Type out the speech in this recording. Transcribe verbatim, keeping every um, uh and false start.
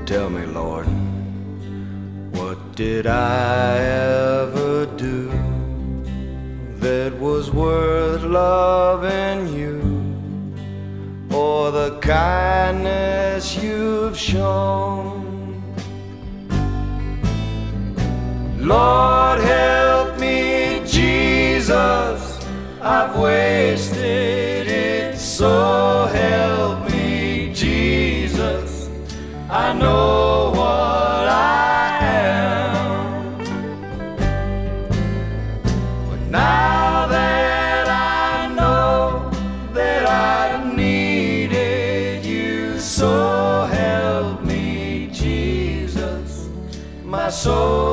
Tell me, Lord, what did I ever do that was worth loving you, or the kindness you've shown? Lord, help me, Jesus, I've wasted it, so help me, Jesus, I know what I am. But now that I know that I needed you, so help me, Jesus, my soul